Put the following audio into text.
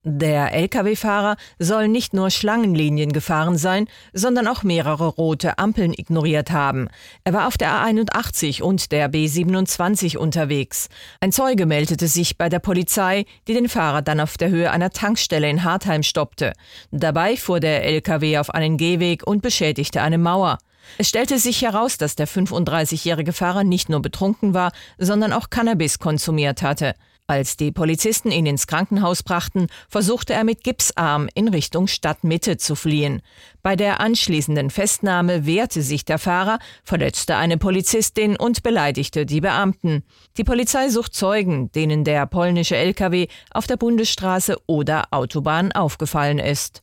Der Lkw-Fahrer soll nicht nur Schlangenlinien gefahren sein, sondern auch mehrere rote Ampeln ignoriert haben. Er war auf der A81 und der B27 unterwegs. Ein Zeuge meldete sich bei der Polizei, die den Fahrer dann auf der Höhe einer Tankstelle in Hartheim stoppte. Dabei fuhr der Lkw auf einen Gehweg und beschädigte eine Mauer. Es stellte sich heraus, dass der 35-jährige Fahrer nicht nur betrunken war, sondern auch Cannabis konsumiert hatte. Als die Polizisten ihn ins Krankenhaus brachten, versuchte er mit Gipsarm in Richtung Stadtmitte zu fliehen. Bei der anschließenden Festnahme wehrte sich der Fahrer, verletzte eine Polizistin und beleidigte die Beamten. Die Polizei sucht Zeugen, denen der polnische Lkw auf der Bundesstraße oder Autobahn aufgefallen ist.